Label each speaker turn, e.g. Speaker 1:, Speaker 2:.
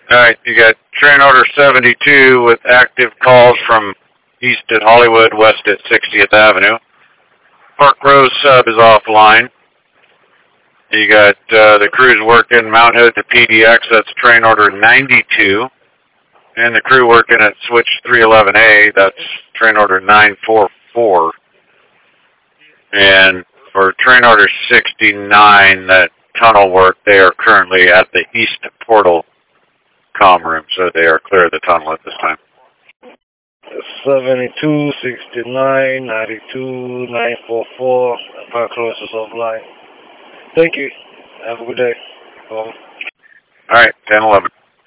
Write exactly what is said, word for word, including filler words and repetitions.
Speaker 1: Alright, you got train order seventy-two with active calls from east at Hollywood, west at sixtieth Avenue. Park Rose sub is offline. You got uh, the crews working Mount Hood to P D X, that's train order ninety-two. And the crew working at switch three eleven A, that's train order nine forty-four. And for train order sixty-nine, that tunnel work, they are currently at the east portal comm room, so they are clear of the tunnel at this time.
Speaker 2: seventy-two, sixty-nine, ninety-two, nine forty-four, Park Rose is offline. Thank you. Have a good day. Bye.
Speaker 1: All right, ten eleven.